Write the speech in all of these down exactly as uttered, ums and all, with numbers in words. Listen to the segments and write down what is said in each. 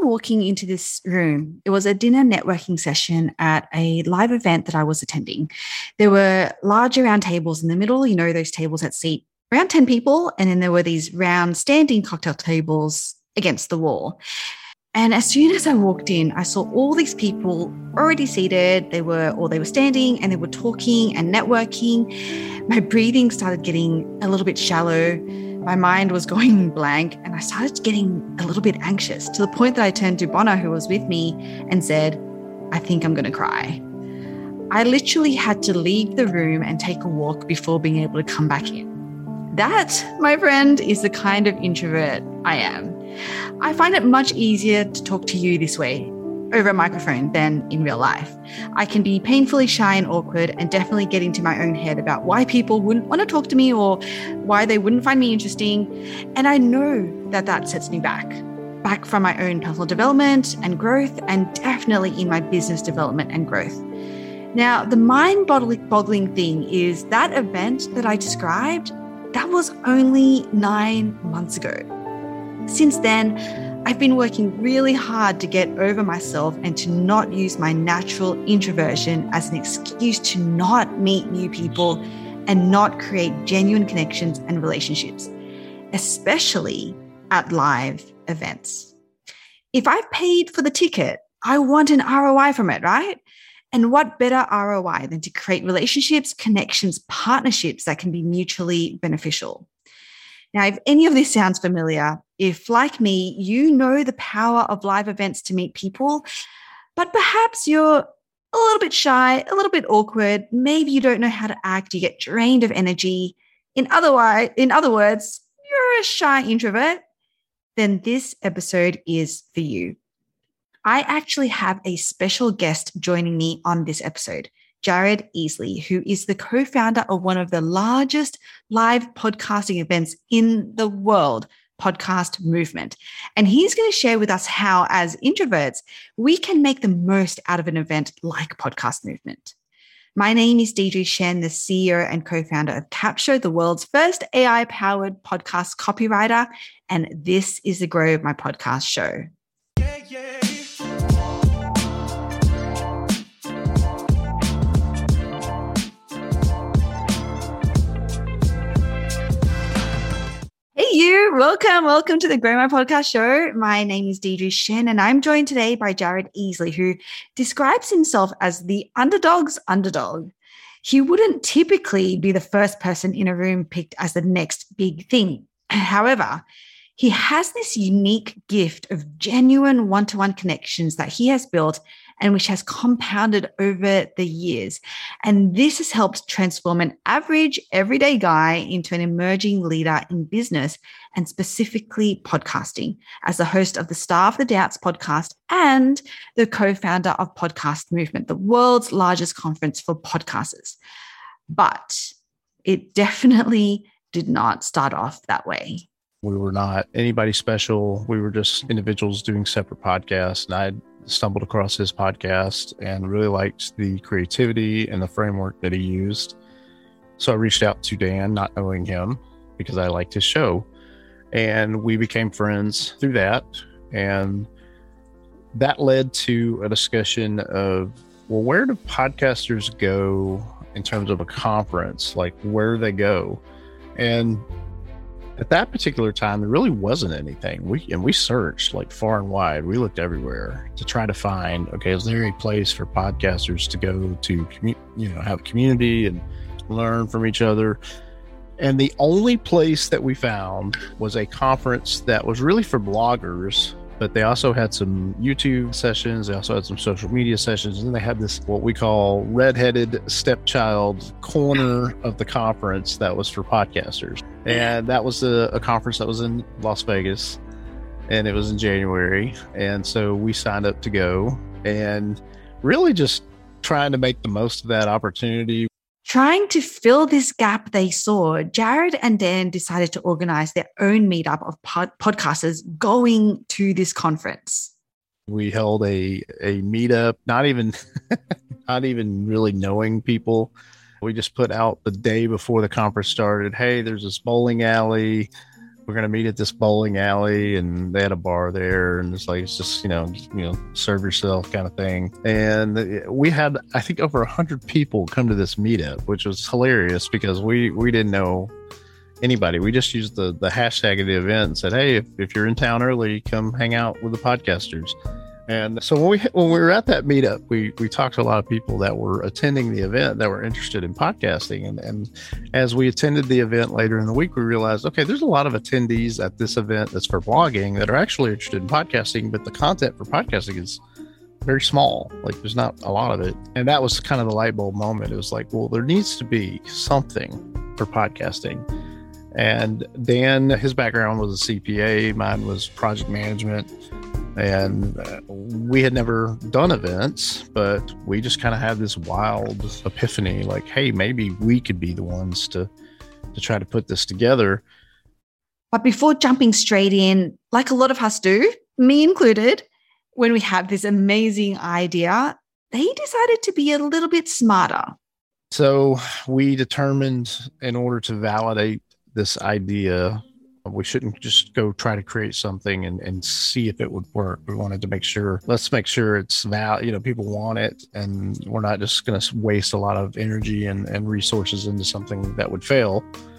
walking into this room. It was a dinner networking session at a live event that I was attending. There were larger round tables in the middle, you know, those tables that seat around ten people. And then there were these round standing cocktail tables against the wall. And as soon as I walked in, I saw all these people already seated. They were, or they were standing and they were talking and networking. My breathing started getting a little bit shallow. My mind was going blank and I started getting a little bit anxious to the point that I turned to Bono, who was with me, and said, I think I'm going to cry. I literally had to leave the room and take a walk before being able to come back in. That, my friend, is the kind of introvert I am. I find it much easier to talk to you this way over a microphone than in real life. I can be painfully shy and awkward and definitely get into my own head about why people wouldn't want to talk to me or why they wouldn't find me interesting. And I know that that sets me back, back from my own personal development and growth, and definitely in my business development and growth. Now, the mind-boggling thing is that event that I described, that was only nine months ago. Since then, I've been working really hard to get over myself and to not use my natural introversion as an excuse to not meet new people and not create genuine connections and relationships, especially at live events. If I've paid for the ticket, I want an R O I from it, right? And what better R O I than to create relationships, connections, partnerships that can be mutually beneficial? Now, if any of this sounds familiar, if like me, you know the power of live events to meet people, but perhaps you're a little bit shy, a little bit awkward, maybe you don't know how to act, you get drained of energy. In other, in other words, you're a shy introvert, then this episode is for you. I actually have a special guest joining me on this episode, Jared Easley, who is the co-founder of one of the largest live podcasting events in the world, Podcast Movement. And he's going to share with us how, as introverts, we can make the most out of an event like Podcast Movement. My name is Deidre Shen, the C E O and co-founder of Capsho, the world's first A I-powered podcast copywriter. And this is the Grow My Podcast show. Yeah, yeah. Hey you, welcome, welcome to the Grow My Podcast show. My name is Deidre Shen and I'm joined today by Jared Easley, who describes himself as the underdog's underdog. He wouldn't typically be the first person in a room picked as the next big thing. However, he has this unique gift of genuine one-to-one connections that he has built and which has compounded over the years. And this has helped transform an average, everyday guy into an emerging leader in business and specifically podcasting, as the host of the Star of the Doubts podcast and the co-founder of Podcast Movement, the world's largest conference for podcasters. But it definitely did not start off that way. We were not anybody special. We were just individuals doing separate podcasts. And I stumbled across his podcast and really liked the creativity and the framework that he used. So I reached out to Dan, not knowing him, because I liked his show. And we became friends through that. And that led to a discussion of, well, where do podcasters go in terms of a conference? Like, where do they go? And at that particular time, there really wasn't anything. We and we searched like far and wide. We looked everywhere to try to find, okay, is there a place for podcasters to go to, commu- you know, have a community and learn from each other? And the only place that we found was a conference that was really for bloggers, but they also had some YouTube sessions. They also had some social media sessions. And they had this, what we call redheaded stepchild corner of the conference that was for podcasters. And that was a, a conference that was in Las Vegas, and it was in January. And so we signed up to go and really just trying to make the most of that opportunity. Trying to fill this gap they saw, Jared and Dan decided to organize their own meetup of pod- podcasters going to this conference. We held a a meetup, not even not even really knowing people. We just put out the day before the conference started, hey, there's this bowling alley. we're going to meet at this bowling alley, and they had a bar there, and it's like, it's just, you know, just, you know, serve yourself kind of thing. And we had, I think, over a hundred people come to this meetup, which was hilarious because we, we didn't know anybody. We just used the, the hashtag of the event and said, hey, if, if you're in town early, come hang out with the podcasters. And so when we when we were at that meetup, we we talked to a lot of people that were attending the event that were interested in podcasting. And, and as we attended the event later in the week, we realized, okay, there's a lot of attendees at this event that's for blogging that are actually interested in podcasting, but the content for podcasting is very small. Like, there's not a lot of it. And that was kind of the light bulb moment. It was like, well, there needs to be something for podcasting. And Dan, his background was a C P A, mine was project management. And uh, we had never done events, but we just kind of had this wild epiphany, like, hey, maybe we could be the ones to to try to put this together. But before jumping straight in, like a lot of us do, me included, when we had this amazing idea, they decided to be a little bit smarter. So we determined, in order to validate this idea, we shouldn't just go try to create something and, and see if it would work. We wanted to make sure, let's make sure it's val, you know, people want it, and we're not just going to waste a lot of energy and, and resources into something that would fail.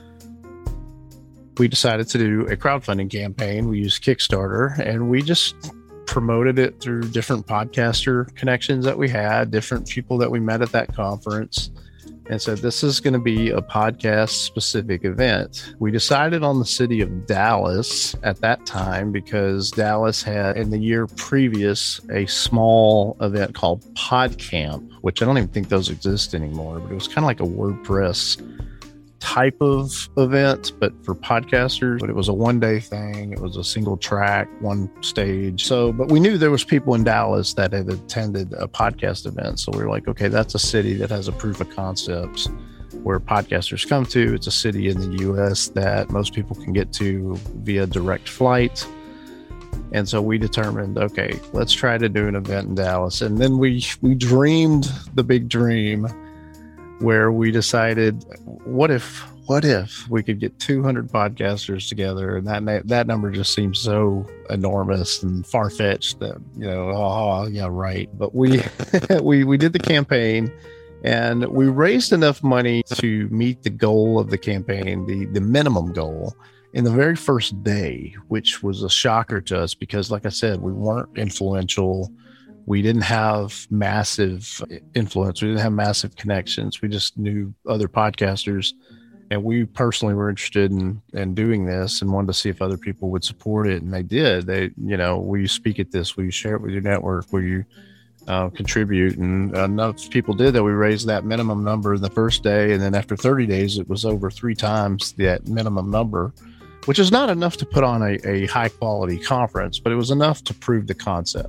We decided to do a crowdfunding campaign. We used Kickstarter, and we just promoted it through different podcaster connections that we had, different people that we met at that conference, and said, this is going to be a podcast specific event. We decided on the city of Dallas at that time because Dallas had, in the year previous, a small event called PodCamp, which I don't even think those exist anymore, but it was kind of like a WordPress type of event, but for podcasters. But it was a one day thing. It was a single track, one stage. So, but we knew there was people in Dallas that had attended a podcast event. So we were like, okay, that's a city that has a proof of concepts where podcasters come to. It's a city in the U S that most people can get to via direct flight. And so we determined, okay, let's try to do an event in Dallas. And then we we dreamed the big dream, where we decided, what if, what if we could get two hundred podcasters together? And that that number just seems so enormous and far-fetched that, you know, oh, yeah, right. But we, we, we did the campaign, and we raised enough money to meet the goal of the campaign, the, the minimum goal, in the very first day, which was a shocker to us because, like I said, we weren't influential. We didn't have massive influence. We didn't have massive connections. We just knew other podcasters. And we personally were interested in, in doing this and wanted to see if other people would support it. And they did. They, you know, will you speak at this? Will you share it with your network? Will you uh, contribute? And enough people did that we raised that minimum number in the first day. And then after thirty days, it was over three times that minimum number, which is not enough to put on a, a high quality conference, but it was enough to prove the concept.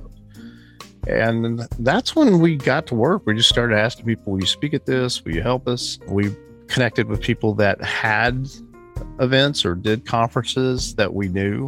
And that's when we got to work. We just started asking people, will you speak at this? Will you help us? We connected with people that had events or did conferences that we knew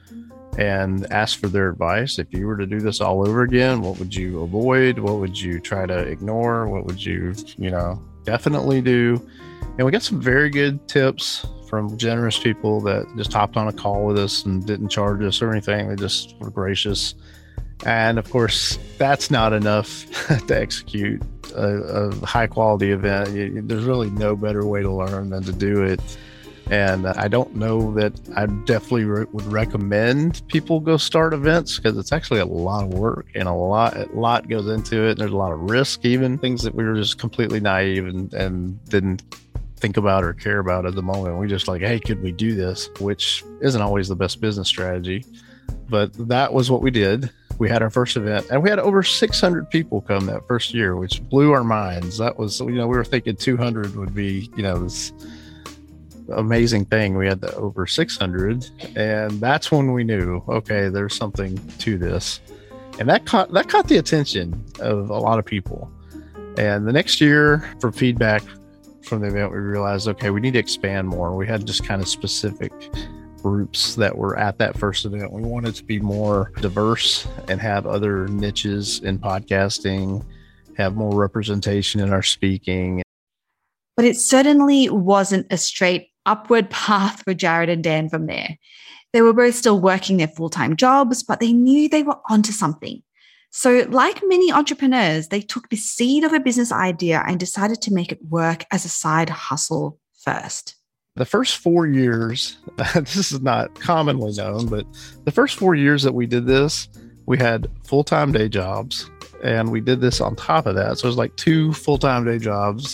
and asked for their advice. If you were to do this all over again, what would you avoid? What would you try to ignore? What would you, you know, definitely do? And we got some very good tips from generous people that just hopped on a call with us and didn't charge us or anything. They just were gracious. And of course, that's not enough to execute a, a high quality event. You, there's really no better way to learn than to do it. And I don't know that I definitely re- would recommend people go start events because it's actually a lot of work and a lot, a lot goes into it. There's a lot of risk, even things that we were just completely naive and, and didn't think about or care about at the moment. We just like, hey, could we do this? Which isn't always the best business strategy, but that was what we did. We had our first event, and we had over six hundred people come that first year, which blew our minds. That was, you know, we were thinking two hundred would be, you know, this amazing thing. We had the over six hundred, and that's when we knew, okay, there's something to this. And that caught, that caught the attention of a lot of people. And the next year, for feedback from the event, we realized, okay, we need to expand more. We had just kind of specific groups that were at that first event. We wanted to be more diverse and have other niches in podcasting, have more representation in our speaking. But it certainly wasn't a straight upward path for Jared and Dan from there. They were both still working their full-time jobs, but they knew they were onto something. So like many entrepreneurs, they took the seed of a business idea and decided to make it work as a side hustle first. The first four years, this is not commonly known, but the first four years that we did this, we had full-time day jobs, and we did this on top of that. So it was like two full-time day jobs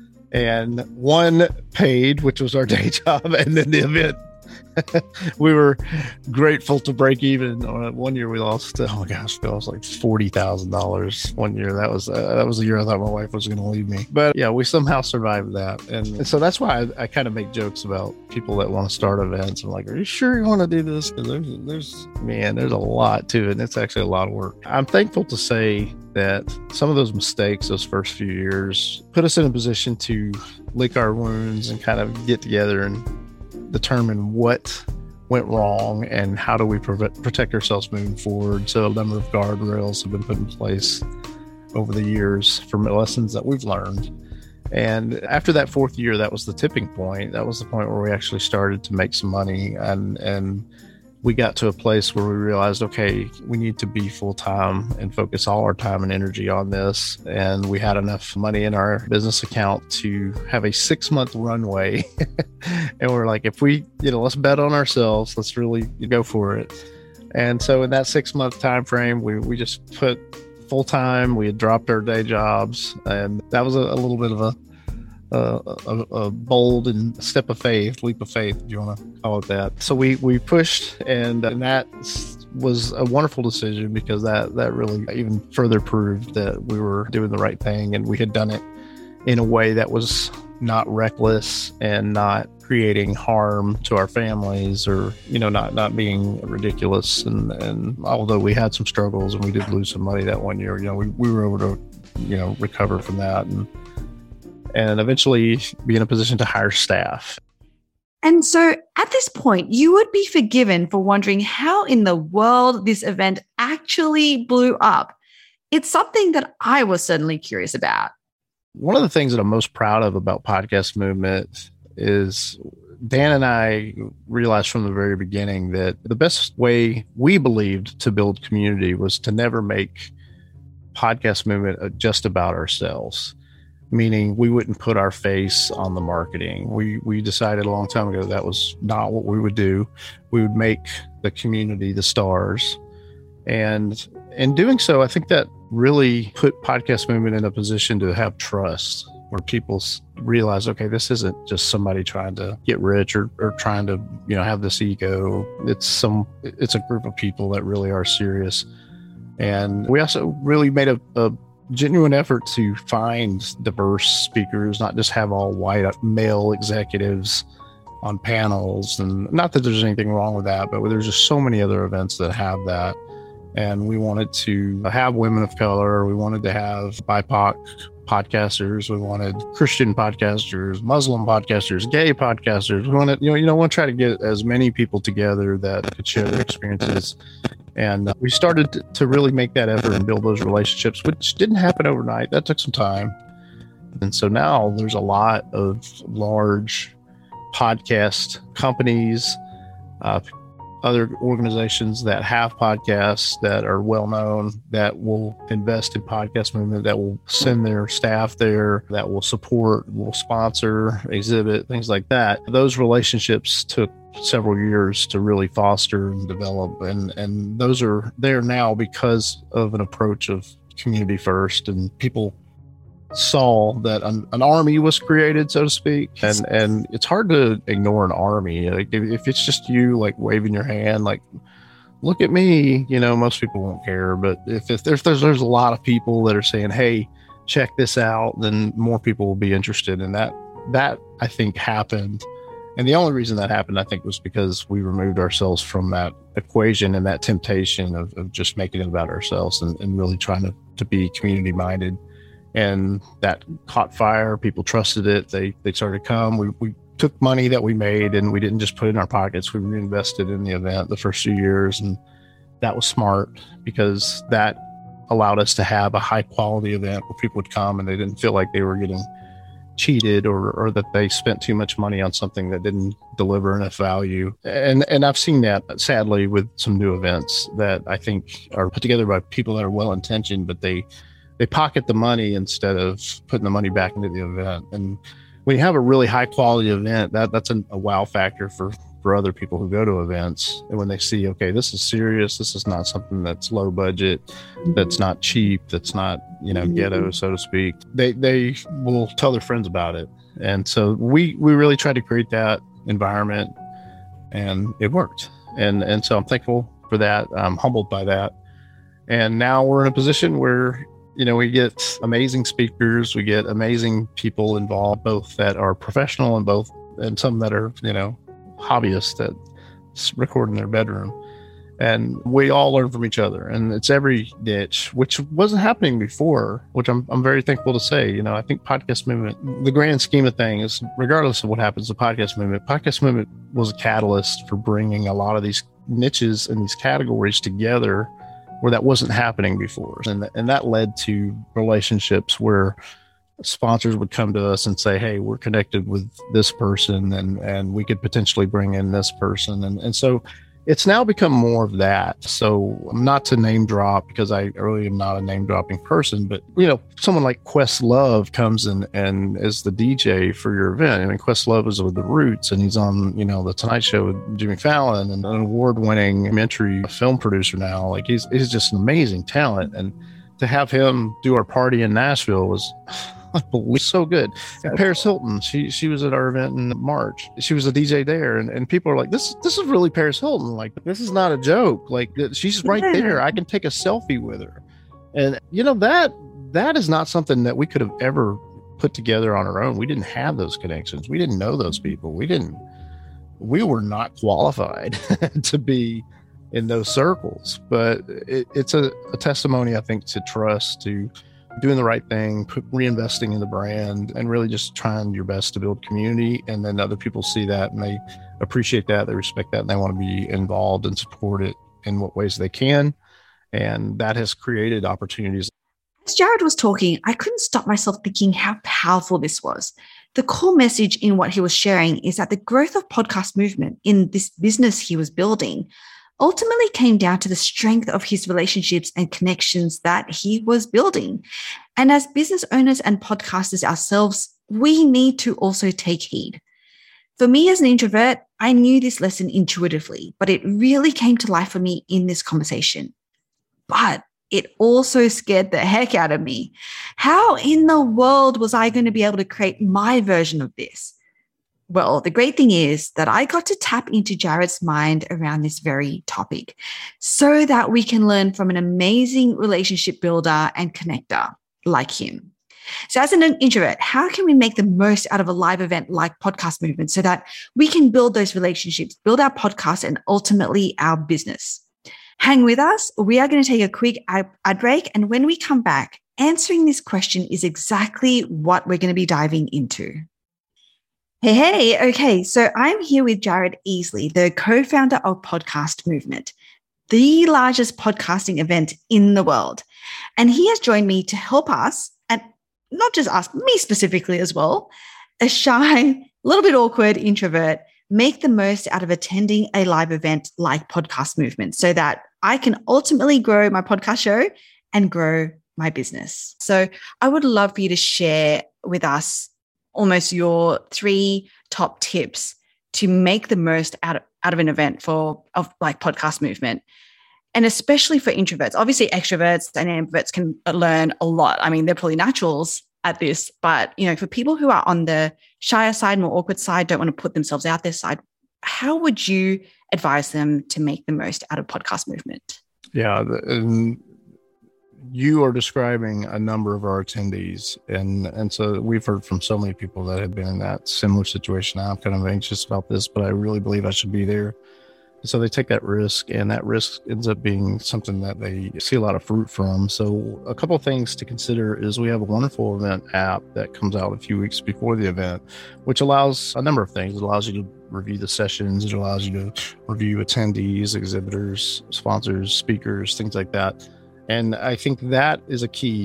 and one paid, which was our day job, and then the event. We were grateful to break even. Uh, one year we lost, oh my gosh, it was like forty thousand dollars one year. That was uh, that was the year I thought my wife was going to leave me. But yeah, we somehow survived that. And, and so that's why I, I kind of make jokes about people that want to start events. I'm like, are you sure you want to do this? Because there's, there's, man, there's a lot to it. And it's actually a lot of work. I'm thankful to say that some of those mistakes, those first few years, put us in a position to lick our wounds and kind of get together and determine what went wrong and how do we pre- protect ourselves moving forward. So a number of guardrails have been put in place over the years from lessons that we've learned. And after that fourth year, that was the tipping point. That was the point where we actually started to make some money. And, and we got to a place where we realized, okay, we need to be full-time and focus all our time and energy on this. And we had enough money in our business account to have a six-month runway. And we're like, if we, you know, let's bet on ourselves. Let's really go for it. And so in that six-month time frame, we, we just put full-time. We had dropped our day jobs. And that was a, a little bit of a Uh, a, a bold and step of faith, leap of faith, if you want to call it that. So we we pushed, and, and that was a wonderful decision because that that really even further proved that we were doing the right thing, and we had done it in a way that was not reckless and not creating harm to our families, or you know, not not being ridiculous. And and although we had some struggles and we did lose some money that one year, you know, we, we were able to you know recover from that and. and eventually be in a position to hire staff. And so at this point, you would be forgiven for wondering how in the world this event actually blew up. It's something that I was certainly curious about. One of the things that I'm most proud of about Podcast Movement is Dan and I realized from the very beginning that the best way we believed to build community was to never make Podcast Movement just about ourselves. Meaning we wouldn't put our face on the marketing. We we decided a long time ago that was not what we would do. We would make the community the stars. And in doing so, I think that really put Podcast Movement in a position to have trust, where people realize, okay, this isn't just somebody trying to get rich or, or trying to, you know, have this ego. It's some, it's a group of people that really are serious. And we also really made a, a genuine effort to find diverse speakers, not just have all white male executives on panels. And not that there's anything wrong with that, but there's just so many other events that have that. And we wanted to have women of color. We wanted to have B I P O C podcasters. We wanted Christian podcasters, Muslim podcasters, gay podcasters. We wanted, you know, you know, want to try to get as many people together that could share their experiences. And uh, we started to, to really make that effort and build those relationships, which didn't happen overnight. That took some time. And so now there's a lot of large podcast companies, uh, other organizations that have podcasts that are well known, that will invest in Podcast Movement, that will send their staff there, that will support, will sponsor, exhibit, things like that. Those relationships took several years to really foster and develop, and and those are there now because of an approach of community first, and people saw that an, an army was created, so to speak, and and it's hard to ignore an army. Like if, if it's just you like waving your hand like, look at me, you know, most people won't care. But if, if there's, there's there's a lot of people that are saying, hey, check this out, then more people will be interested. And that that I think happened. And the only reason that happened, I think, was because we removed ourselves from that equation and that temptation of, of just making it about ourselves, and, and really trying to, to be community minded. And that caught fire. People trusted it. They they started to come. We we took money that we made, and we didn't just put it in our pockets. We reinvested in the event the first few years. And that was smart, because that allowed us to have a high quality event where people would come and they didn't feel like they were getting cheated or or that they spent too much money on something that didn't deliver enough value. And and I've seen that sadly with some new events that I think are put together by people that are well intentioned, but they they pocket the money instead of putting the money back into the event. And when you have a really high quality event, that that's a, a wow factor for for other people who go to events. And when they see, okay, this is serious, this is not something that's low budget, that's not cheap, that's not, you know, ghetto, so to speak, they they will tell their friends about it. And so we we really try to create that environment, and it worked. And and so I'm thankful for that. I'm humbled by that. And now we're in a position where, you know, we get amazing speakers, we get amazing people involved, both that are professional and both, and some that are, you know, hobbyists that record in their bedroom. And we all learn from each other. And it's every niche, which wasn't happening before, which I'm I'm very thankful to say. You know, I think podcast movement, the grand scheme of things, regardless of what happens to podcast movement, podcast movement was a catalyst for bringing a lot of these niches and these categories together where that wasn't happening before. And, and that led to relationships where sponsors would come to us and say, hey, we're connected with this person, and, and we could potentially bring in this person. And, and so it's now become more of that. So not to name drop, because I really am not a name dropping person, but, you know, someone like Questlove comes in and is the D J for your event. I mean, Questlove is with The Roots, and he's on, you know, The Tonight Show with Jimmy Fallon, and an award winning documentary film producer now. Like he's, he's just an amazing talent. And to have him do our party in Nashville was so good. And Paris Hilton, she she was at our event in March. She was a D J there, and, and people are like, this this is really Paris Hilton. Like, this is not a joke. Like, she's right Yeah. there. I can take a selfie with her. And you know, that that is not something that we could have ever put together on our own. We didn't have those connections. We didn't know those people. We didn't. We were not qualified to be in those circles. But it, it's a, a testimony, I think, to trust, to doing the right thing, put, reinvesting in the brand, and really just trying your best to build community. And then other people see that and they appreciate that, they respect that, and they want to be involved and support it in what ways they can. And that has created opportunities. As Jared was talking, I couldn't stop myself thinking how powerful this was. The core message in what he was sharing is that the growth of podcast movement in this business he was building ultimately came down to the strength of his relationships and connections that he was building. And as business owners and podcasters ourselves, we need to also take heed. For me as an introvert, I knew this lesson intuitively, but it really came to life for me in this conversation. But it also scared the heck out of me. How in the world was I going to be able to create my version of this? Well, the great thing is that I got to tap into Jared's mind around this very topic so that we can learn from an amazing relationship builder and connector like him. So as an introvert, how can we make the most out of a live event like Podcast Movement so that we can build those relationships, build our podcast, and ultimately our business? Hang with us. We are going to take a quick ad break. And when we come back, answering this question is exactly what we're going to be diving into. Hey, hey, okay, so I'm here with Jared Easley, the co-founder of Podcast Movement, the largest podcasting event in the world. And he has joined me to help us, and not just us, me specifically as well, a shy, a little bit awkward introvert, make the most out of attending a live event like Podcast Movement so that I can ultimately grow my podcast show and grow my business. So I would love for you to share with us almost your three top tips to make the most out of, out of an event for of like Podcast Movement. And especially for introverts. Obviously extroverts and ambiverts can learn a lot. I mean, they're probably naturals at this, but you know, for people who are on the shyer side, more awkward side, don't want to put themselves out there side, how would you advise them to make the most out of Podcast Movement? Yeah. And you are describing a number of our attendees. And, and so we've heard from so many people that have been in that similar situation. Now I'm kind of anxious about this, but I really believe I should be there. So they take that risk, and that risk ends up being something that they see a lot of fruit from. So a couple of things to consider is we have a wonderful event app that comes out a few weeks before the event, which allows a number of things. It allows you to review the sessions. It allows you to review attendees, exhibitors, sponsors, speakers, things like that. And I think that is a key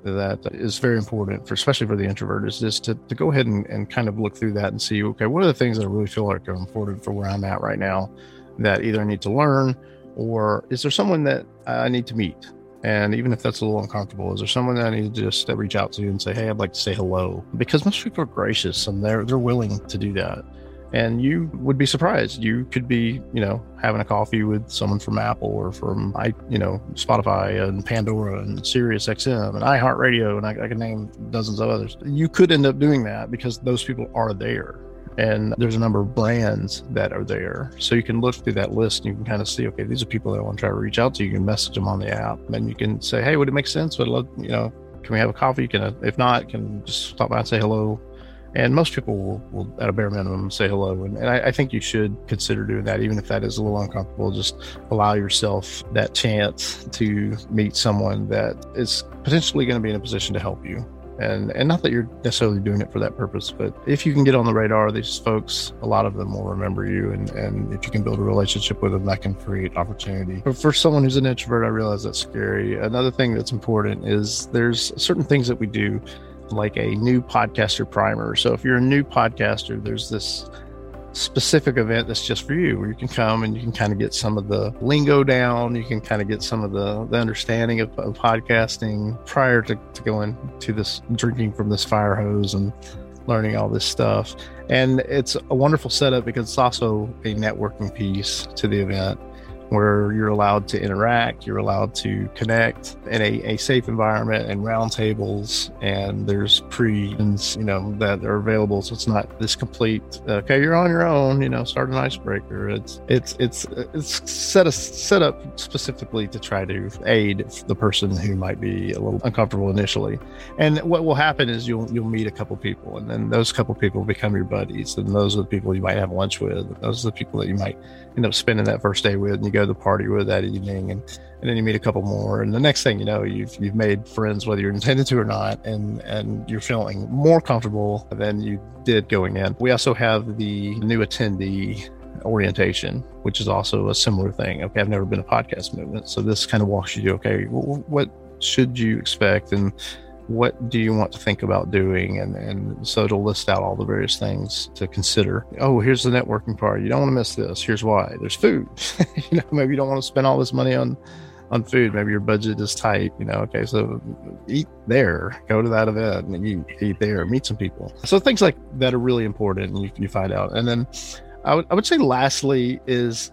that is very important, for especially for the introvert, is just to, to go ahead and, and kind of look through that and see, okay, what are the things that I really feel like are important for where I'm at right now that either I need to learn, or is there someone that I need to meet? And even if that's a little uncomfortable, is there someone that I need to just reach out to and say, hey, I'd like to say hello? Because most people are gracious and they're they're willing to do that. And you would be surprised. You could be, you know, having a coffee with someone from Apple or from, I, you know, Spotify and Pandora and Sirius X M and iHeartRadio, and I, I can name dozens of others. You could end up doing that because those people are there. And there's a number of brands that are there. So you can look through that list and you can kind of see, okay, these are people that I want to try to reach out to. You can message them on the app and you can say, hey, would it make sense? Would love, you know, can we have a coffee? Can I, if not, can just stop by and say hello. And most people will, will at a bare minimum, say hello. And, and I, I think you should consider doing that, even if that is a little uncomfortable. Just allow yourself that chance to meet someone that is potentially going to be in a position to help you. And and not that you're necessarily doing it for that purpose, but if you can get on the radar of these folks, a lot of them will remember you. And, and if you can build a relationship with them, that can create opportunity. But for someone who's an introvert, I realize that's scary. Another thing that's important is there's certain things that we do, like a new podcaster primer. So if you're a new podcaster, there's this specific event that's just for you, where you can come and you can kind of get some of the lingo down. You can kind of get some of the, the understanding of, of podcasting prior to, to going to this, drinking from this fire hose and learning all this stuff. And it's a wonderful setup because it's also a networking piece to the event, where you're allowed to interact, you're allowed to connect in a, a safe environment and round tables, and there's pre-ins, you know, that are available. So it's not this complete, okay, you're on your own, you know, start an icebreaker. It's it's it's it's set a, set up specifically to try to aid the person who might be a little uncomfortable initially. And what will happen is you'll you'll meet a couple people, and then those couple people become your buddies, and those are the people you might have lunch with. Those are the people that you might end up spending that first day with, and you go to the party with that evening, and, and then you meet a couple more, and the next thing you know, you've you've made friends whether you're intended to or not, and and you're feeling more comfortable than you did going in. We also have the new attendee orientation, which is also a similar thing. Okay, I've never been a podcast movement, so this kind of walks you through, okay, what should you expect, and what do you want to think about doing? And, and so it'll list out all the various things to consider. Oh, here's the networking part. You don't want to miss this. Here's why. There's food. you know, maybe you don't want to spend all this money on, on food. Maybe your budget is tight. You know, okay, so eat there. Go to that event and you eat there. Meet some people. So things like that are really important, and you, you find out. And then I would I would say lastly is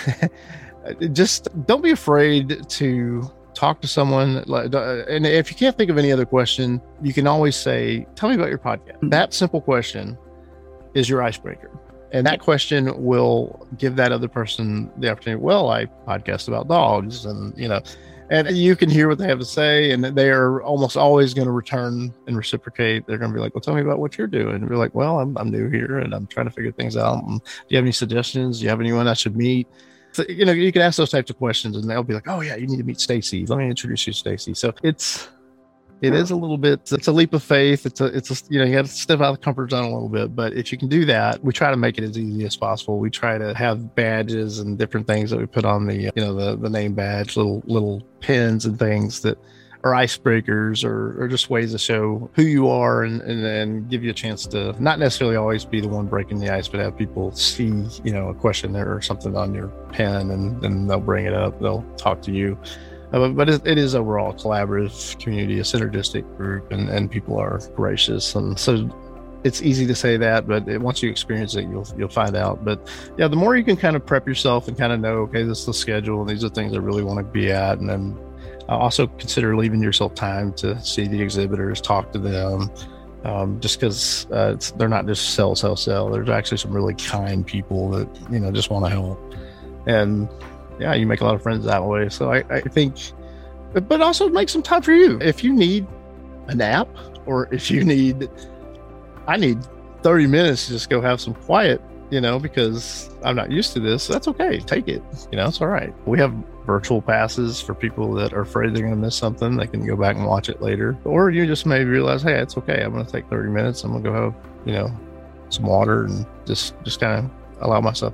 just don't be afraid to talk to someone. And if you can't think of any other question, you can always say, tell me about your podcast. That simple question is your icebreaker. And that question will give that other person the opportunity. Well, I podcast about dogs, and, you know, and you can hear what they have to say, and they are almost always going to return and reciprocate. They're going to be like, well, tell me about what you're doing. And you're like, well, I'm, I'm new here and I'm trying to figure things out. And do you have any suggestions? Do you have anyone I should meet? So, you know, you can ask those types of questions, and they'll be like, oh yeah, you need to meet Stacy. Let me introduce you to Stacy. So it's, it is a little bit, it's a leap of faith. It's a, it's a, you know, you got to step out of the comfort zone a little bit, but if you can do that, we try to make it as easy as possible. We try to have badges and different things that we put on the, you know, the, the name badge, little, little pins and things that are icebreakers, or, or just ways to show who you are, and, and and give you a chance to not necessarily always be the one breaking the ice, but have people see, you know, a question there or something on your pen, and then they'll bring it up, they'll talk to you. Uh, but it, it is overall a collaborative community, a synergistic group, and, and people are gracious. And so it's easy to say that, but it, once you experience it, you'll you'll find out. But yeah, the more you can kind of prep yourself and kind of know, okay, this is the schedule, and these are things I really want to be at, and then Uh, also consider leaving yourself time to see the exhibitors, talk to them, um, just because uh, it's, they're not just sell, sell, sell. There's actually some really kind people that, you know, just want to help. And yeah, you make a lot of friends that way. So I, I think, but also make some time for you. If you need a nap, or if you need, I need thirty minutes to just go have some quiet, you know, because I'm not used to this. That's okay. Take it. You know, it's all right. We have virtual passes for people that are afraid they're going to miss something. They can go back and watch it later. Or you just maybe realize, hey, it's okay. I'm going to take thirty minutes. I'm going to go have, you know, some water, and just, just kind of allow myself to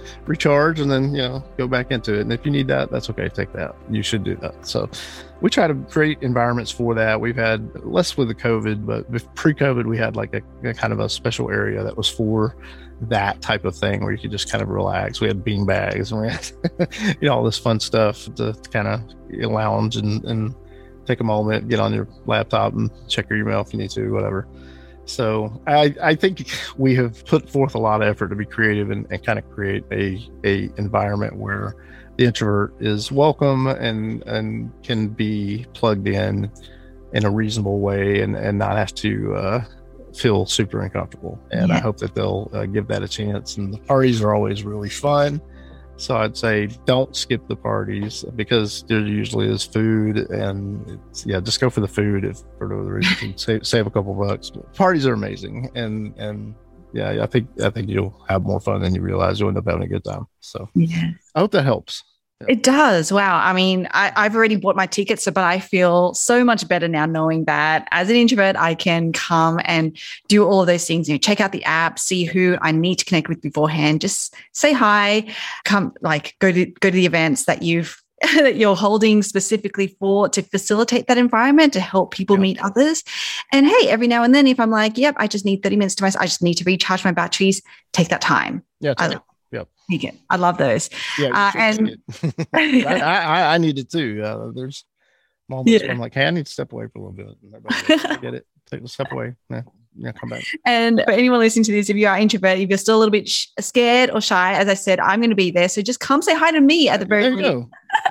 recharge, and then, you know, go back into it. And if you need that, that's okay. Take that. You should do that. So we try to create environments for that. We've had less with the COVID, but pre-COVID, we had like a, a kind of a special area that was for that type of thing where you could just kind of relax. We had bean bags and we had, you know, all this fun stuff to kind of lounge and, and take a moment, get on your laptop and check your email if you need to, whatever. So I, I think we have put forth a lot of effort to be creative and, and kind of create a, a environment where the introvert is welcome and, and can be plugged in in a reasonable way and, and not have to uh, feel super uncomfortable. And yeah. I hope that they'll uh, give that a chance. And the parties are always really fun. So I'd say don't skip the parties because there usually is food, and it's, yeah, just go for the food if for no other reason. save, save a couple bucks. But parties are amazing, and and yeah, I think I think you'll have more fun than you realize. You'll end up having a good time. So yeah, I hope that helps. It does. Wow. I mean, I, I've already bought my tickets, but I feel so much better now knowing that as an introvert, I can come and do all of those things, you know, check out the app, see who I need to connect with beforehand, just say hi, come like go to go to the events that you've that you're holding specifically for to facilitate that environment, to help people yeah. meet others. And hey, every now and then, if I'm like, yep, I just need thirty minutes to myself, I just need to recharge my batteries, take that time. Yeah. Totally. Yep. It. I love those. Yeah, uh, and I, I, I need it too. Uh, there's moments yeah. where I'm like, hey, I need to step away for a little bit. And like, I get it. Take a step away. Yeah, yeah, come back. And for anyone listening to this, if you are introverted, if you're still a little bit sh- scared or shy, as I said, I'm going to be there. So just come say hi to me at the very there you go.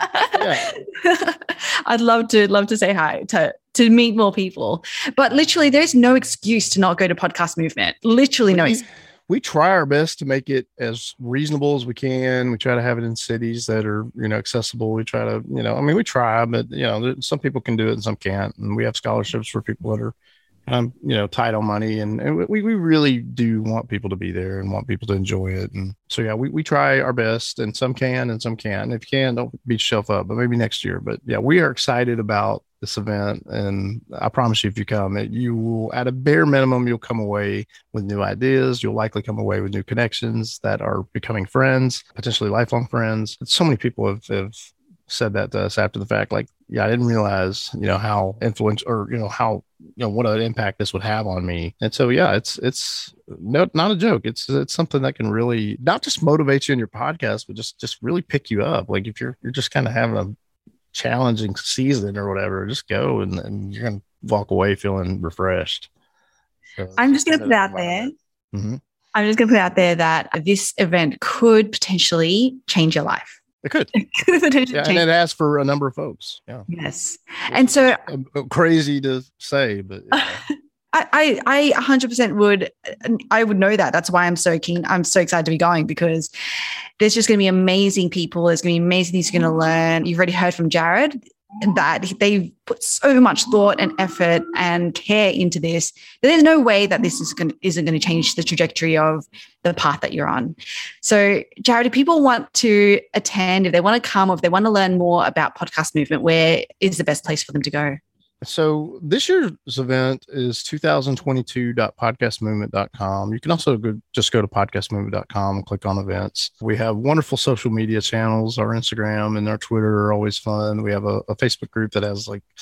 Yeah. I'd love to love to say hi to to meet more people. But literally, there's no excuse to not go to Podcast Movement. Literally, no excuse. We try our best to make it as reasonable as we can. We try to have it in cities that are, you know, accessible. We try to, you know, I mean, we try, but, you know, some people can do it and some can't. And we have scholarships for people that are, um, you know, tight on money. And, and we, we really do want people to be there and want people to enjoy it. And so, yeah, we, we try our best, and some can and some can't. If you can, don't beat yourself up, but maybe next year. But yeah, we are excited about this event, and I promise you, if you come, it, you will, at a bare minimum, you'll come away with new ideas. You'll likely come away with new connections that are becoming friends, potentially lifelong friends. So many people have, have said that to us after the fact, like, yeah, I didn't realize, you know, how influential, or, you know, how, you know, what an impact this would have on me. And so, yeah, it's, it's no, not a joke. It's, it's something that can really not just motivate you in your podcast, but just, just really pick you up. Like if you're, you're just kind of having a challenging season or whatever, just go and, and you're going to walk away feeling refreshed. So I'm just going to put out there. Mm-hmm. I'm just going to put out there that this event could potentially change your life. It could. It could potentially yeah, change. And it asks for a number of folks. Yeah. Yes. And so crazy to say, but yeah. I, I, I one hundred percent would, I would know that. That's why I'm so keen. I'm so excited to be going, because there's just going to be amazing people. There's going to be amazing things you're going to learn. You've already heard from Jared that they've put so much thought and effort and care into this. There's no way that this is going to, isn't going to change the trajectory of the path that you're on. So, Jared, if people want to attend, if they want to come, or if they want to learn more about Podcast Movement, where is the best place for them to go? So this year's event is two thousand twenty-two dot podcast movement dot com. You can also go, just go to podcast movement dot com and click on events. We have wonderful social media channels. Our Instagram and our Twitter are always fun. We have a, a Facebook group that has like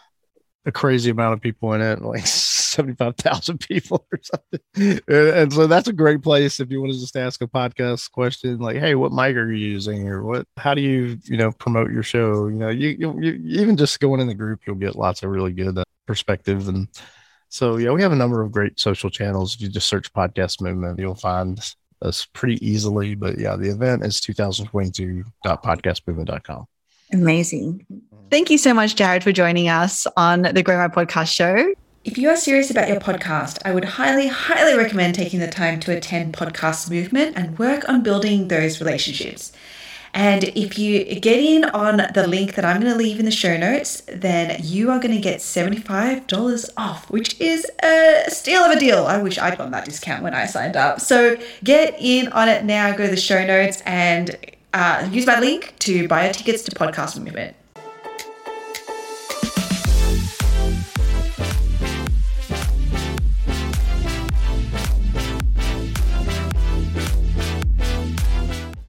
a crazy amount of people in it, like seventy-five thousand people or something. And, and so that's a great place if you want to just ask a podcast question, like, hey, what mic are you using? Or what, how do you, you know, promote your show? You know, you, you, you even just going in the group, you'll get lots of really good uh, perspective. And so, yeah, we have a number of great social channels. If you just search Podcast Movement, you'll find us pretty easily. But yeah, the event is two thousand twenty-two dot podcast movement dot com. Amazing. Thank you so much, Jared, for joining us on the Grow My Podcast show. If you are serious about your podcast, I would highly, highly recommend taking the time to attend Podcast Movement and work on building those relationships. And if you get in on the link that I'm going to leave in the show notes, then you are going to get seventy-five dollars off, which is a steal of a deal. I wish I'd gotten that discount when I signed up. So get in on it now. Go to the show notes and uh, use my link to buy your tickets to Podcast Movement.